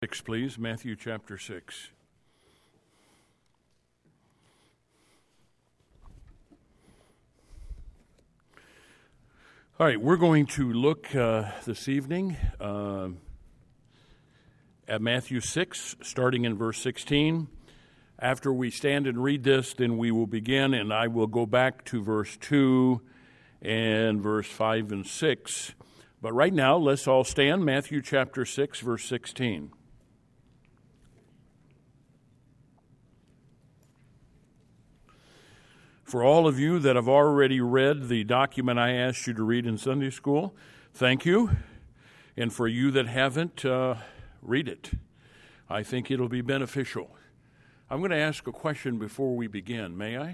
6, please. Matthew chapter 6. All right, we're going to look this evening at Matthew 6, starting in verse 16. After we stand and read this, then we will begin, and I will go back to verse 2 and verse 5 and 6. But right now, let's all stand. Matthew chapter 6, verse 16. For all of you that have already read the document I asked you to read in Sunday school, thank you. And for you that haven't, read it. I think it'll be beneficial. I'm going to ask a question before we begin. May I?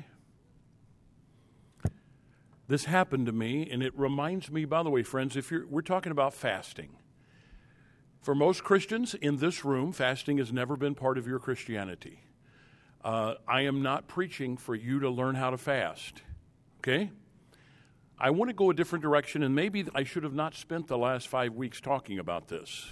This happened to me, and it reminds me, by the way, friends, we're talking about fasting. For most Christians in this room, fasting has never been part of your Christianity. I am not preaching for you to learn how to fast, okay? I want to go a different direction, and maybe I should have not spent the last 5 weeks talking about this.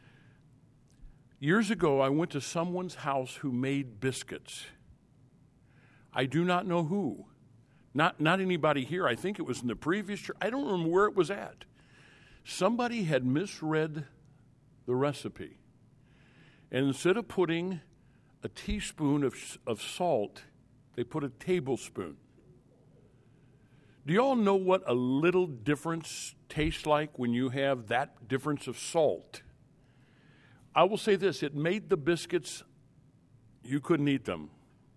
Years ago, I went to someone's house who made biscuits. I do not know who. Not anybody here. I think it was in the previous church. I don't remember where it was at. Somebody had misread the recipe. And instead of putting a teaspoon of salt, they put a tablespoon. Do you all know what a little difference tastes like when you have that difference of salt? I will say this, it made the biscuits, you couldn't eat them.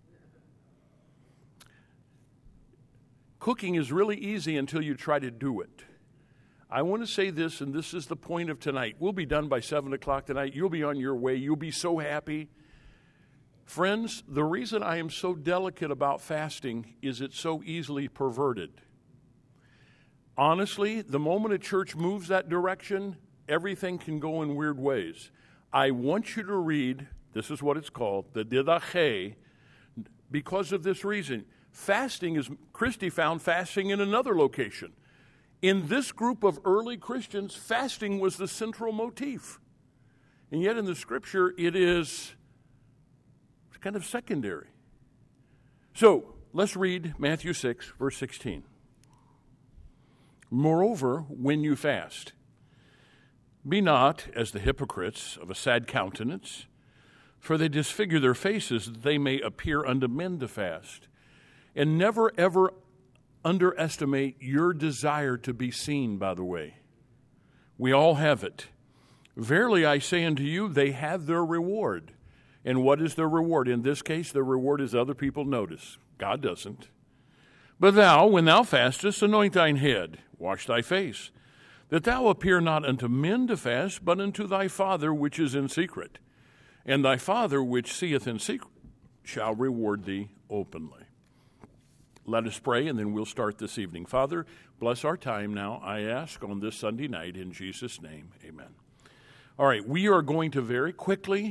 Cooking is really easy until you try to do it. I want to say this, and this is the point of tonight. We'll be done by 7 o'clock tonight. You'll be on your way. You'll be so happy. Friends, the reason I am so delicate about fasting is it's so easily perverted. Honestly, the moment a church moves that direction, everything can go in weird ways. I want you to read, this is what it's called, the Didache, because of this reason. Fasting is, Christy found fasting in another location. In this group of early Christians, fasting was the central motif. And yet in the scripture, it's kind of secondary. So, let's read Matthew 6, verse 16. Moreover, when you fast, be not as the hypocrites of a sad countenance, for they disfigure their faces that they may appear unto men to fast. And never, ever underestimate your desire to be seen, by the way. We all have it. Verily I say unto you, they have their reward. And what is their reward? In this case, their reward is other people notice. God doesn't. But thou, when thou fastest, anoint thine head, wash thy face, that thou appear not unto men to fast, but unto thy Father which is in secret. And thy Father which seeth in secret shall reward thee openly. Let us pray, and then we'll start this evening. Father, bless our time now, I ask, on this Sunday night. In Jesus' name, amen. All right, we are going to very quickly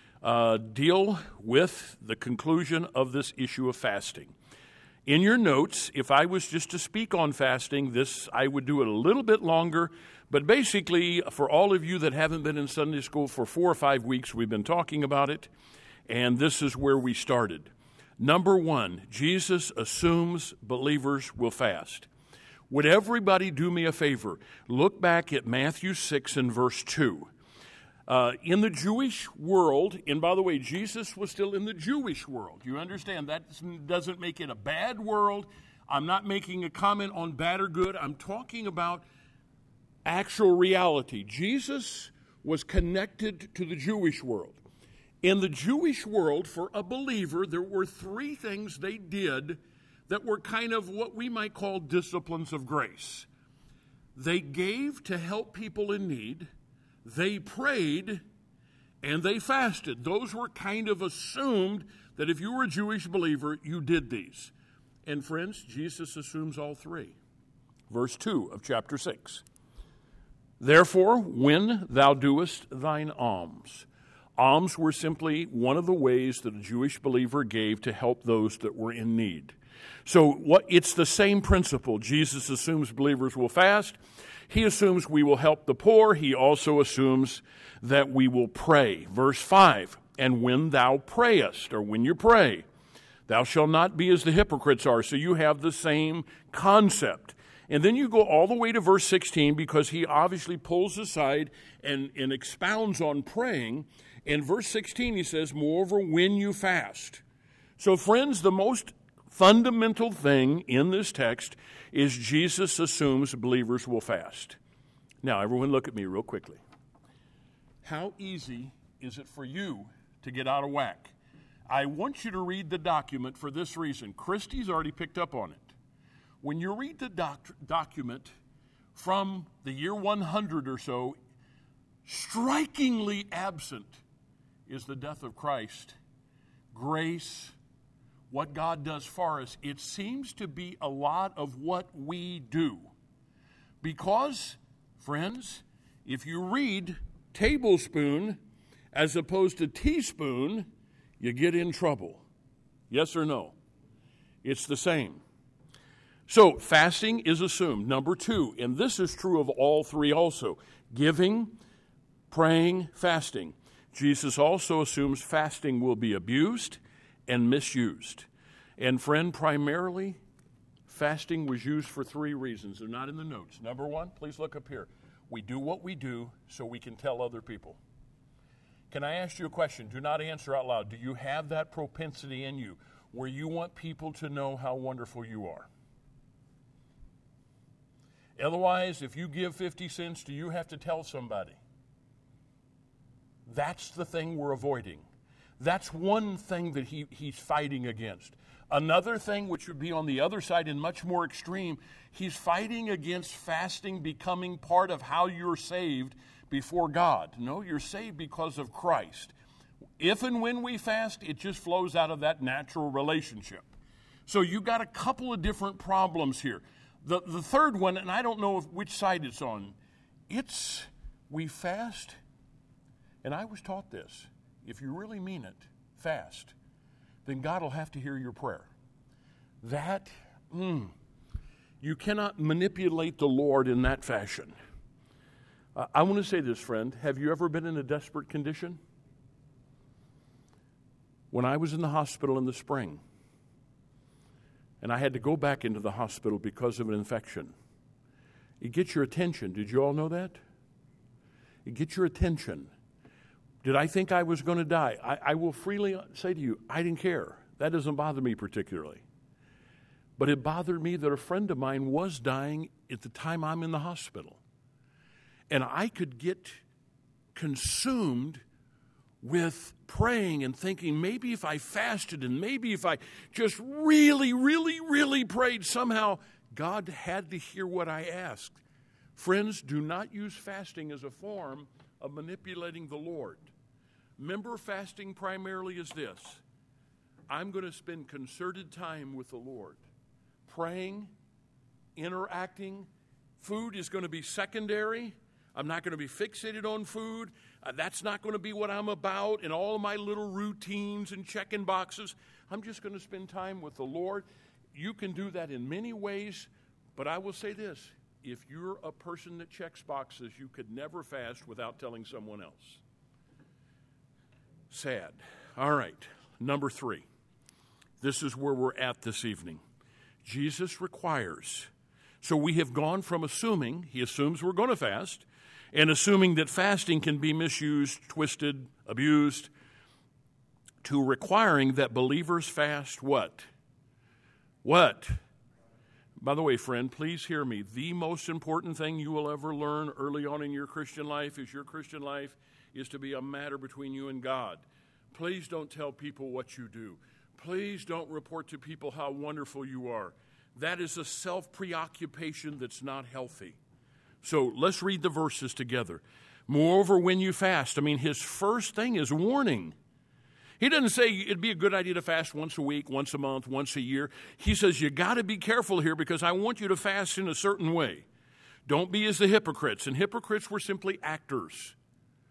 deal with the conclusion of this issue of fasting. In your notes, if I was just to speak on fasting, I would do it a little bit longer, but basically, for all of you that haven't been in Sunday school for 4 or 5 weeks, we've been talking about it, and this is where we started. Number 1, Jesus assumes believers will fast. Would everybody do me a favor? Look back at Matthew 6 and verse 2. In the Jewish world, and by the way, Jesus was still in the Jewish world. You understand? That doesn't make it a bad world. I'm not making a comment on bad or good. I'm talking about actual reality. Jesus was connected to the Jewish world. In the Jewish world, for a believer, there were 3 things they did that were kind of what we might call disciplines of grace. They gave to help people in need, they prayed, and they fasted. Those were kind of assumed that if you were a Jewish believer, you did these. And friends, Jesus assumes all 3. Verse 2 of chapter 6. Therefore, when thou doest thine alms. Alms were simply one of the ways that a Jewish believer gave to help those that were in need. So it's the same principle. Jesus assumes believers will fast. He assumes we will help the poor. He also assumes that we will pray. Verse 5, and when thou prayest, or when you pray, thou shalt not be as the hypocrites are. So you have the same concept. And then you go all the way to verse 16 because he obviously pulls aside and expounds on praying. In verse 16 he says, moreover, when you fast. So friends, the most fundamental thing in this text is Jesus assumes believers will fast. Now, everyone look at me real quickly. How easy is it for you to get out of whack? I want you to read the document for this reason. Christy's already picked up on it. When you read the document from the year 100 or so, strikingly absent is the death of Christ, grace, what God does for us. It seems to be a lot of what we do. Because, friends, if you read tablespoon as opposed to teaspoon, you get in trouble. Yes or no? It's the same. So fasting is assumed. Number 2, and this is true of all three also, giving, praying, fasting. Jesus also assumes fasting will be abused and misused. And friend, primarily, fasting was used for 3 reasons. They're not in the notes. Number 1, please look up here. We do what we do so we can tell other people. Can I ask you a question? Do not answer out loud. Do you have that propensity in you where you want people to know how wonderful you are? Otherwise, if you give 50 cents, do you have to tell somebody? That's the thing we're avoiding. That's one thing that he's fighting against. Another thing, which would be on the other side and much more extreme, he's fighting against fasting becoming part of how you're saved before God. No, you're saved because of Christ. If and when we fast, it just flows out of that natural relationship. So you've got a couple of different problems here. The third one, and I don't know which side it's on, it's we fast, and I was taught this. If you really mean it, fast, then God will have to hear your prayer. You cannot manipulate the Lord in that fashion. I want to say this, friend. Have you ever been in a desperate condition? When I was in the hospital in the spring, and I had to go back into the hospital because of an infection, it gets your attention. Did you all know that? It gets your attention. Did I think I was going to die? I will freely say to you, I didn't care. That doesn't bother me particularly. But it bothered me that a friend of mine was dying at the time I'm in the hospital. And I could get consumed with praying and thinking, maybe if I fasted and maybe if I just really, really, really prayed, somehow God had to hear what I asked. Friends, do not use fasting as a form of manipulating the Lord. Remember, fasting primarily is this. I'm going to spend concerted time with the Lord, praying, interacting. Food is going to be secondary. I'm not going to be fixated on food. That's not going to be what I'm about in all of my little routines and checking boxes. I'm just going to spend time with the Lord. You can do that in many ways, but I will say this. If you're a person that checks boxes, you could never fast without telling someone else. Sad. All right, number 3. This is where we're at this evening. Jesus requires. So we have gone from assuming, he assumes we're going to fast, and assuming that fasting can be misused, twisted, abused, to requiring that believers fast what? What? By the way, friend, please hear me. The most important thing you will ever learn early on in your Christian life is to be a matter between you and God. Please don't tell people what you do. Please don't report to people how wonderful you are. That is a self-preoccupation that's not healthy. So let's read the verses together. Moreover, when you fast, his first thing is warning. He doesn't say it'd be a good idea to fast once a week, once a month, once a year. He says you got to be careful here because I want you to fast in a certain way. Don't be as the hypocrites. And hypocrites were simply actors.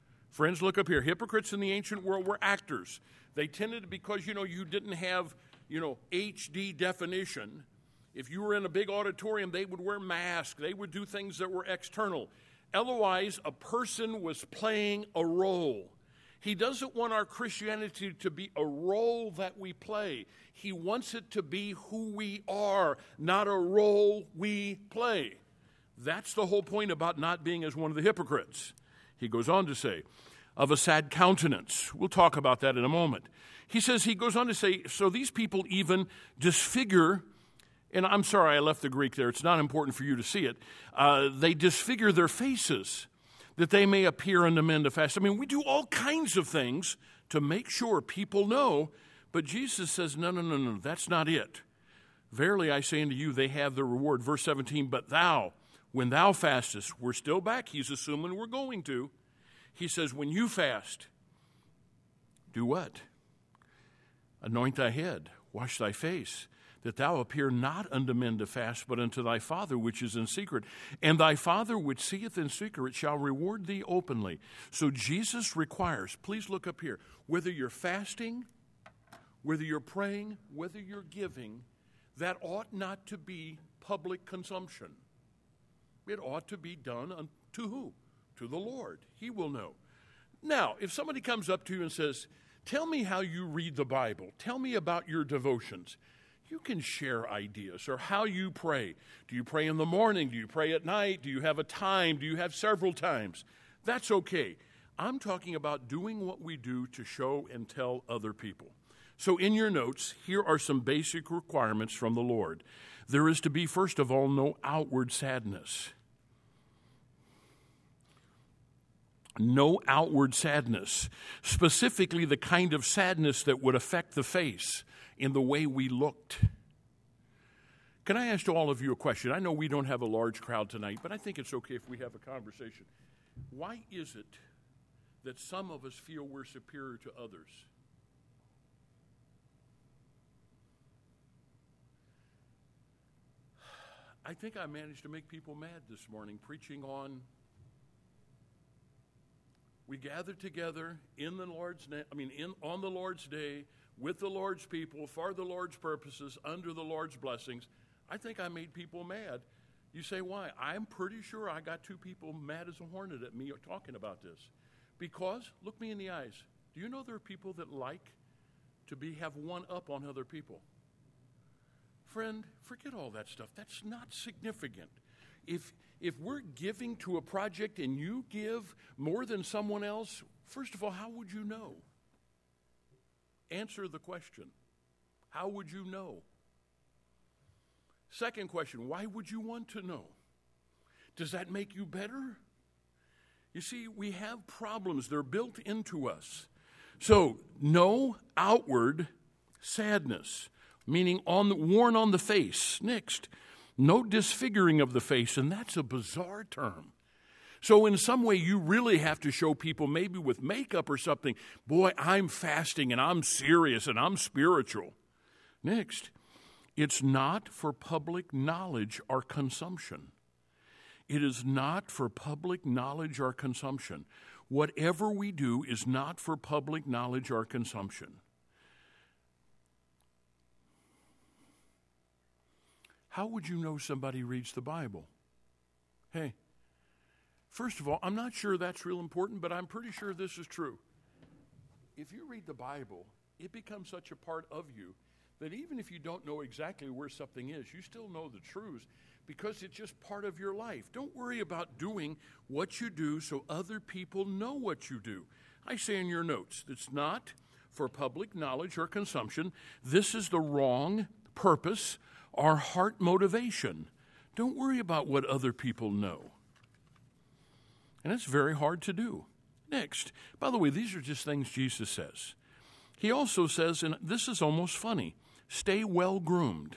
Friends, look up here. Hypocrites in the ancient world were actors. They tended to, because, you didn't have, HD definition. If you were in a big auditorium, they would wear masks. They would do things that were external. Otherwise, a person was playing a role. He doesn't want our Christianity to be a role that we play. He wants it to be who we are, not a role we play. That's the whole point about not being as one of the hypocrites. He goes on to say, of a sad countenance. We'll talk about that in a moment. He goes on to say, so these people even disfigure, and I'm sorry I left the Greek there. It's not important for you to see it. They disfigure their faces that they may appear unto men to fast. I mean, we do all kinds of things to make sure people know, but Jesus says, no, that's not it. Verily I say unto you, they have the reward. Verse 17, but thou, when thou fastest, we're still back. He's assuming we're going to. He says, when you fast, do what? Anoint thy head, wash thy face, that thou appear not unto men to fast, but unto thy Father which is in secret. And thy Father which seeth in secret shall reward thee openly. So Jesus requires, please look up here, whether you're fasting, whether you're praying, whether you're giving, that ought not to be public consumption. It ought to be done unto who? To the Lord. He will know. Now, if somebody comes up to you and says, tell me how you read the Bible. Tell me about your devotions. You can share ideas or how you pray. Do you pray in the morning? Do you pray at night? Do you have a time? Do you have several times? That's okay. I'm talking about doing what we do to show and tell other people. So in your notes, here are some basic requirements from the Lord. There is to be, first of all, no outward sadness. No outward sadness. Specifically, the kind of sadness that would affect the face in the way we looked. Can I ask all of you a question? I know we don't have a large crowd tonight, but I think it's okay if we have a conversation. Why is it that some of us feel we're superior to others? I think I managed to make people mad this morning preaching on we gather together in the Lord's name, on the Lord's day, with the Lord's people, for the Lord's purposes, under the Lord's blessings. I think I made people mad. You say, why? I'm pretty sure I got two people mad as a hornet at me talking about this. Because, look me in the eyes, do you know there are people that like to have one up on other people? Friend, forget all that stuff. That's not significant. If we're giving to a project and you give more than someone else, first of all, how would you know? Answer the question. How would you know? Second question, why would you want to know? Does that make you better? You see, we have problems. They're built into us. So, no outward sadness, meaning worn on the face. Next, no disfiguring of the face, and that's a bizarre term. So in some way, you really have to show people, maybe with makeup or something, boy, I'm fasting and I'm serious and I'm spiritual. Next, it's not for public knowledge or consumption. It is not for public knowledge or consumption. Whatever we do is not for public knowledge or consumption. How would you know somebody reads the Bible? Hey, first of all, I'm not sure that's real important, but I'm pretty sure this is true. If you read the Bible, it becomes such a part of you that even if you don't know exactly where something is, you still know the truths because it's just part of your life. Don't worry about doing what you do so other people know what you do. I say in your notes, it's not for public knowledge or consumption. This is the wrong purpose or heart motivation. Don't worry about what other people know. And it's very hard to do. Next, by the way, these are just things Jesus says. He also says, and this is almost funny, stay well groomed.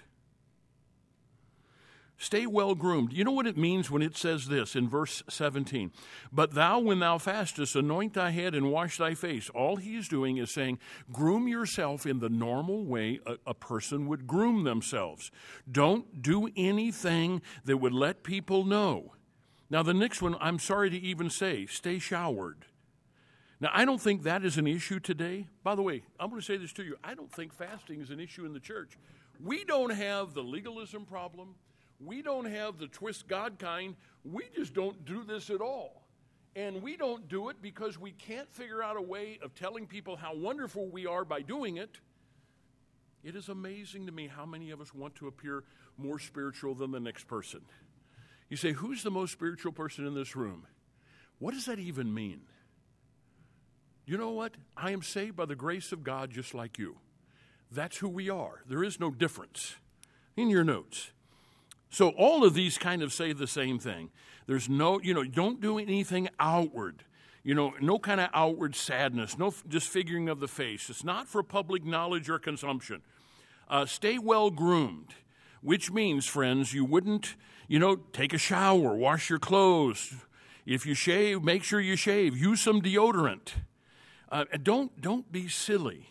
Stay well groomed. You know what it means when it says this in verse 17? But thou, when thou fastest, anoint thy head and wash thy face. All he is doing is saying, groom yourself in the normal way a person would groom themselves. Don't do anything that would let people know. Now, the next one, I'm sorry to even say, stay showered. Now, I don't think that is an issue today. By the way, I'm going to say this to you. I don't think fasting is an issue in the church. We don't have the legalism problem. We don't have the twist God kind. We just don't do this at all. And we don't do it because we can't figure out a way of telling people how wonderful we are by doing it. It is amazing to me how many of us want to appear more spiritual than the next person. You say, who's the most spiritual person in this room? What does that even mean? You know what? I am saved by the grace of God just like you. That's who we are. There is no difference in your notes. So all of these kind of say the same thing. There's no, don't do anything outward. No kind of outward sadness, no disfiguring of the face. It's not for public knowledge or consumption. Stay well groomed, which means, friends, you wouldn't, take a shower, wash your clothes. If you shave, make sure you shave. Use some deodorant. Don't be silly.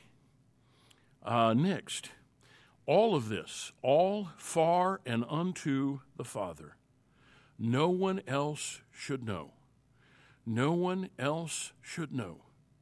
Next, all of this, all for and unto the Father. No one else should know. No one else should know.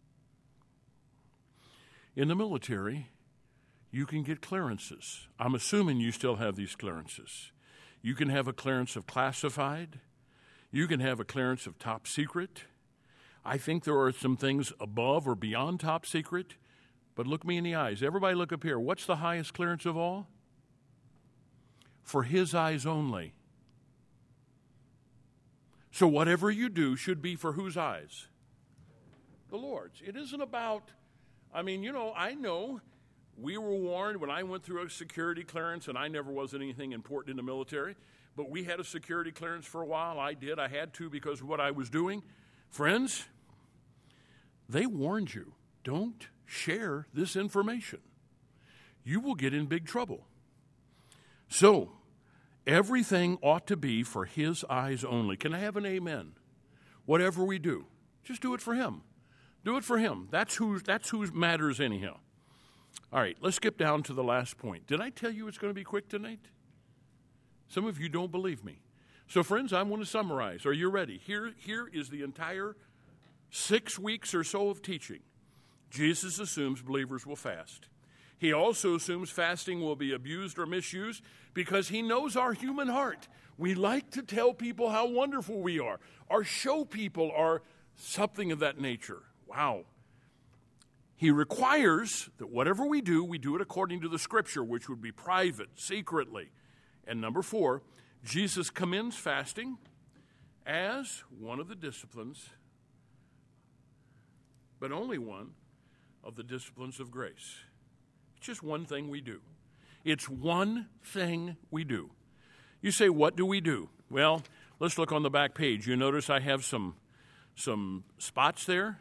In the military, you can get clearances. I'm assuming you still have these clearances. You can have a clearance of classified. You can have a clearance of top secret. I think there are some things above or beyond top secret, but look me in the eyes. Everybody look up here. What's the highest clearance of all? For His eyes only. So whatever you do should be for whose eyes? The Lord's. It isn't about, I know we were warned when I went through a security clearance, and I never was anything important in the military, but we had a security clearance for a while. I did. I had to because of what I was doing. Friends, they warned you, don't share this information. You will get in big trouble. So, everything ought to be for His eyes only. Can I have an amen? Whatever we do, just do it for Him. Do it for Him. That's who matters anyhow. All right, let's skip down to the last point. Did I tell you it's going to be quick tonight? Some of you don't believe me. So, friends, I want to summarize. Are you ready? Here is the entire 6 weeks or so of teaching. Jesus assumes believers will fast. He also assumes fasting will be abused or misused because He knows our human heart. We like to tell people how wonderful we are, or show people or something of that nature. Wow. He requires that whatever we do it according to the Scripture, which would be private, secretly. And number 4, Jesus commends fasting as one of the disciplines, but only one of the disciplines of grace. It's just one thing we do. It's one thing we do. You say, what do we do? Well, let's look on the back page. You notice I have some spots there.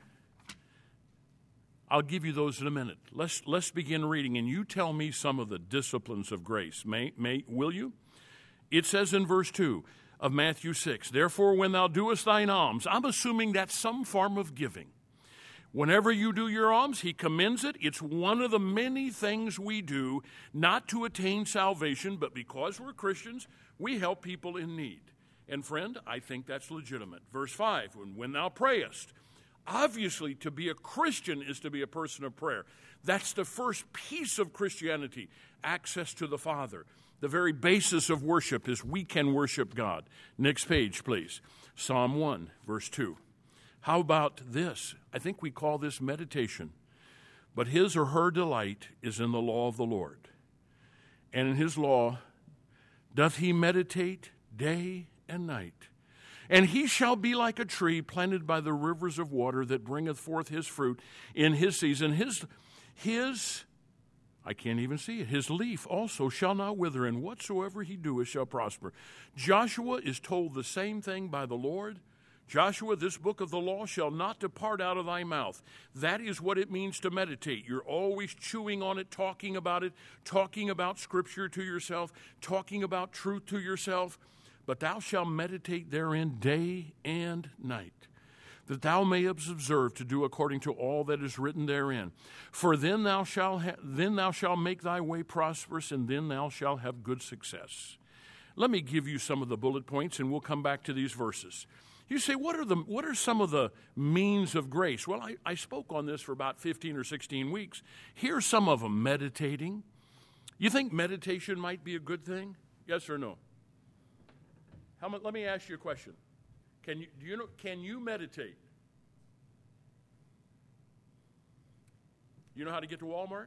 I'll give you those in a minute. Let's begin reading, and you tell me some of the disciplines of grace. Will you? It says in verse 2 of Matthew 6, therefore when thou doest thine alms, I'm assuming that's some form of giving. Whenever you do your alms, He commends it. It's one of the many things we do, not to attain salvation, but because we're Christians, we help people in need. And friend, I think that's legitimate. Verse 5, when thou prayest, obviously to be a Christian is to be a person of prayer. That's the first piece of Christianity, access to the Father. The very basis of worship is we can worship God. Next page, please. Psalm 1, verse 2. How about this? I think we call this meditation. But his or her delight is in the law of the Lord. And in His law doth he meditate day and night. And he shall be like a tree planted by the rivers of water that bringeth forth his fruit in his season. His I can't even see it. His leaf also shall not wither, and whatsoever he doeth shall prosper. Joshua is told the same thing by the Lord. Joshua, this book of the law shall not depart out of thy mouth. That is what it means to meditate. You're always chewing on it, talking about Scripture to yourself, talking about truth to yourself. But thou shalt meditate therein day and night, that thou mayest observe to do according to all that is written therein. For then thou shalt make thy way prosperous, and then thou shalt have good success. Let me give you some of the bullet points, and we'll come back to these verses. You say, what are some of the means of grace? Well, I spoke on this for about 15 or 16 weeks. Here's some of them. Meditating. You think meditation might be a good thing? Yes or no? Let me ask you a question. Can you meditate? You know how to get to Walmart?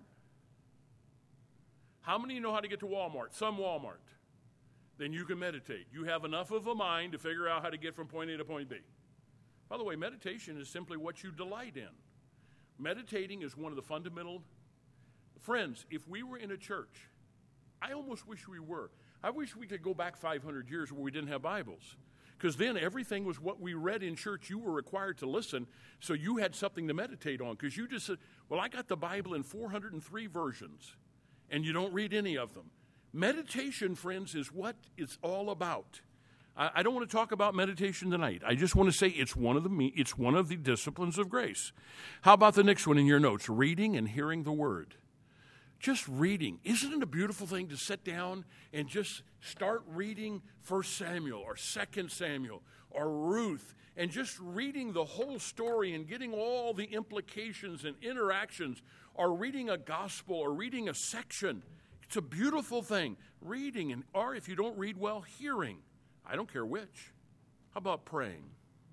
How many know how to get to Walmart? Some Walmart. Then you can meditate. You have enough of a mind to figure out how to get from point A to point B. By the way, meditation is simply what you delight in. Meditating is one of the fundamental. Friends, if we were in a church, I almost wish we were. I wish we could go back 500 years where we didn't have Bibles. Because then everything was what we read in church. You were required to listen, so you had something to meditate on. Because you just said, well, I got the Bible in 403 versions, and you don't read any of them. Meditation, friends, is what it's all about. I don't want to talk about meditation tonight. I just want to say it's one of the disciplines of grace. How about the next one in your notes? Reading and hearing the Word. Just reading. Isn't it a beautiful thing to sit down and just start reading 1 Samuel or 2 Samuel or Ruth and just reading the whole story and getting all the implications and interactions, or reading a gospel or reading a section. It's a beautiful thing. Reading, or if you don't read well, hearing. I don't care which. How about praying?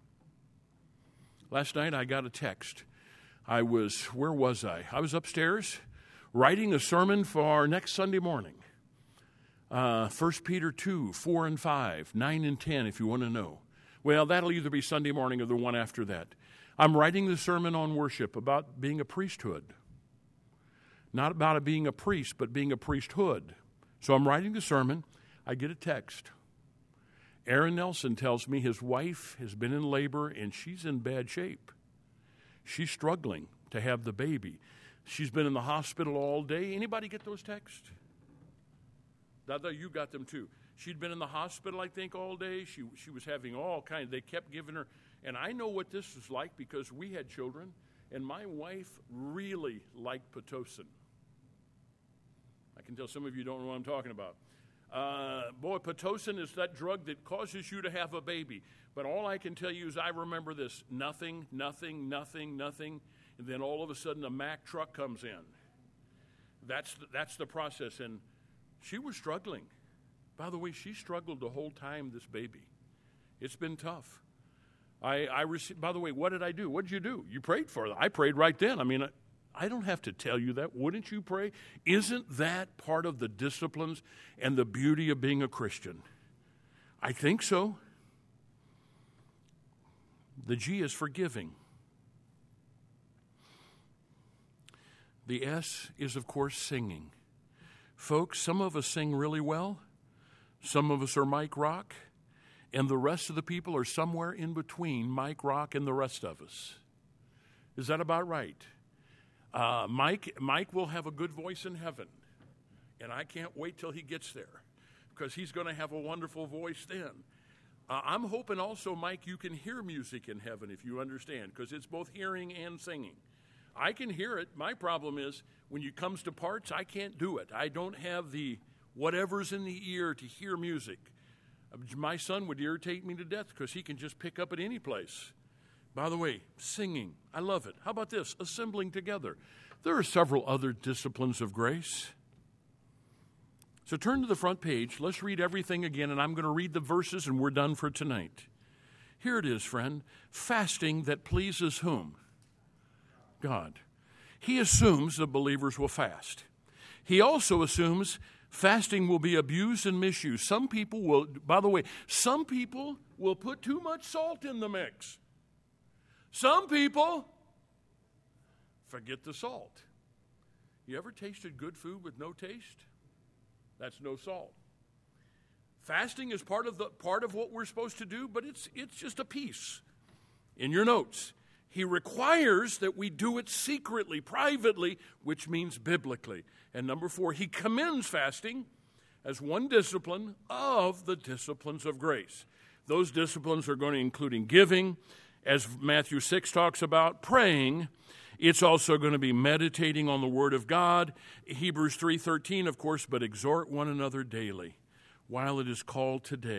Last night I got a text. Where was I? I was upstairs writing a sermon for next Sunday morning. 1 Peter 2, 4 and 5, 9 and 10 if you want to know. Well, that'll either be Sunday morning or the one after that. I'm writing the sermon on worship about being a priesthood. Not about it being a priest, but being a priesthood. So I'm writing the sermon. I get a text. Aaron Nelson tells me his wife has been in labor and she's in bad shape. She's struggling to have the baby. She's been in the hospital all day. Anybody get those texts? Dada, you got them too. She'd been in the hospital, I think, all day. She was having all kinds. They kept giving her. And I know what this was like because we had children. And my wife really liked Pitocin. I can tell some of you don't know what I'm talking about. Pitocin is that drug that causes you to have a baby. But all I can tell you is I remember this. Nothing. And then all of a sudden a Mack truck comes in. That's the process. And she was struggling. By the way, she struggled the whole time, this baby. It's been tough. I received, by the way, what did I do? What did you do? You prayed for her. I prayed right then. I mean, I don't have to tell you that. Wouldn't you pray? Isn't that part of the disciplines and the beauty of being a Christian? I think so. The G is forgiving. The S is, of course, singing. Folks, some of us sing really well. Some of us are Mike Rock. And the rest of the people are somewhere in between Mike Rock and the rest of us. Is that about right? Mike will have a good voice in heaven. And I can't wait till he gets there because he's going to have a wonderful voice then. I'm hoping also, Mike, you can hear music in heaven if you understand, because it's both hearing and singing. I can hear it. My problem is when it comes to parts, I can't do it. I don't have the whatever's in the ear to hear music. My son would irritate me to death because he can just pick up at any place. By the way, singing, I love it. How about this? Assembling together. There are several other disciplines of grace. So turn to the front page. Let's read everything again, and I'm going to read the verses, and we're done for tonight. Here it is, friend. Fasting that pleases whom? God. He assumes the believers will fast. He also assumes fasting will be abused and misused. Some people will, by the way, some people will put too much salt in the mix. Some people forget the salt. You ever tasted good food with no taste? That's no salt. Fasting is part of what we're supposed to do, but it's just a piece. In your notes, he requires that we do it secretly, privately, which means biblically. And number 4, he commends fasting as one discipline of the disciplines of grace. Those disciplines are going to include giving, as Matthew 6 talks about, praying. It's also going to be meditating on the Word of God. Hebrews 3:13, of course, but exhort one another daily while it is called today.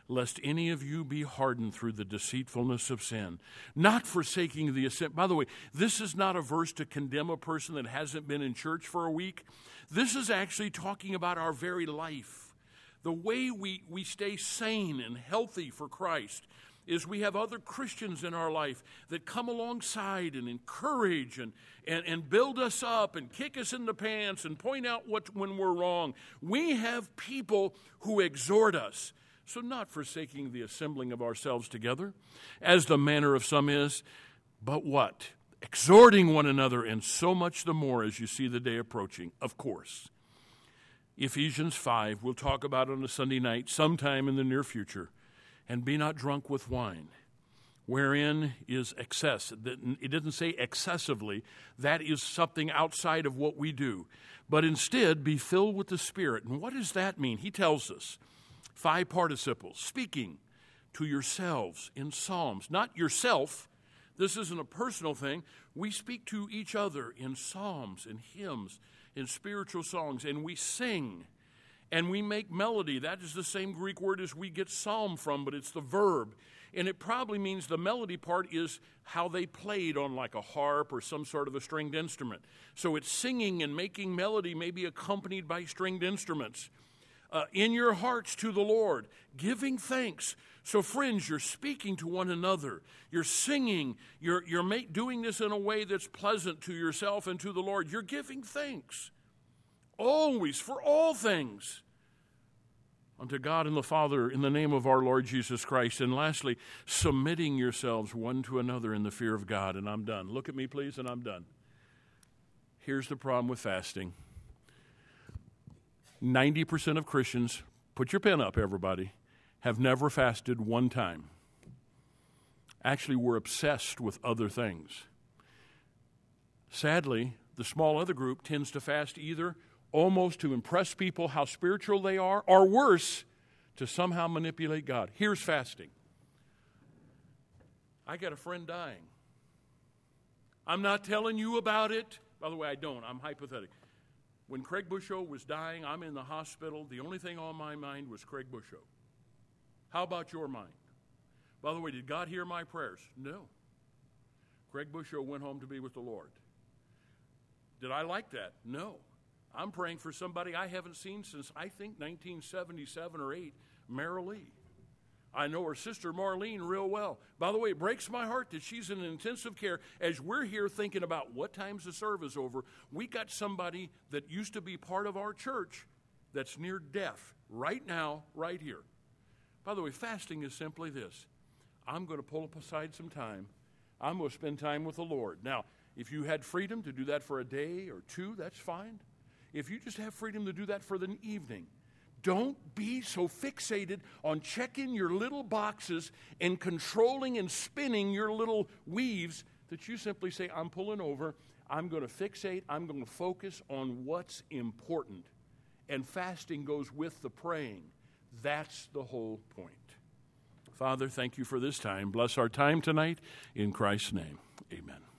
lest any of you be hardened through the deceitfulness of sin, not forsaking the assembly. By the way, this is not a verse to condemn a person that hasn't been in church for a week. This is actually talking about our very life. The way we stay sane and healthy for Christ is we have other Christians in our life that come alongside and encourage and build us up and kick us in the pants and point out when we're wrong. We have people who exhort us. So not forsaking the assembling of ourselves together, as the manner of some is, but what? Exhorting one another, and so much the more as you see the day approaching, of course. Ephesians 5, we'll talk about on a Sunday night sometime in the near future. And be not drunk with wine, wherein is excess. It doesn't say excessively. That is something outside of what we do. But instead, be filled with the Spirit. And what does that mean? He tells us 5 participles, speaking to yourselves in psalms. Not yourself. This isn't a personal thing. We speak to each other in psalms, in hymns, in spiritual songs, and we sing. And we make melody. That is the same Greek word as we get psalm from, but it's the verb. And it probably means the melody part is how they played on like a harp or some sort of a stringed instrument. So it's singing and making melody, maybe accompanied by stringed instruments. In your hearts to the Lord, giving thanks. So friends, you're speaking to one another. You're singing. You're doing this in a way that's pleasant to yourself and to the Lord. You're giving thanks. Always, for all things, unto God and the Father, in the name of our Lord Jesus Christ. And lastly, submitting yourselves one to another in the fear of God. And I'm done. Look at me, please, and I'm done. Here's the problem with fasting. 90% of Christians, put your pen up, everybody, have never fasted one time. Actually, we're obsessed with other things. Sadly, the small other group tends to fast either almost to impress people how spiritual they are, or worse, to somehow manipulate God. Here's fasting. I got a friend dying. I'm not telling you about it. By the way, I don't. I'm hypothetical. When Craig Busho was dying, I'm in the hospital. The only thing on my mind was Craig Busho. How about your mind? By the way, did God hear my prayers? No. Craig Busho went home to be with the Lord. Did I like that? No. I'm praying for somebody I haven't seen since, I think, 1977 or 8, Mara Lee. I know her sister Marlene real well. By the way, it breaks my heart that she's in intensive care. As we're here thinking about what time's the service over, we got somebody that used to be part of our church that's near death right now, right here. By the way, fasting is simply this. I'm going to pull up aside some time. I'm going to spend time with the Lord. Now, if you had freedom to do that for a day or 2, that's fine. If you just have freedom to do that for the evening, don't be so fixated on checking your little boxes and controlling and spinning your little weaves that you simply say, I'm pulling over, I'm going to fixate, I'm going to focus on what's important. And fasting goes with the praying. That's the whole point. Father, thank you for this time. Bless our time tonight. In Christ's name, amen.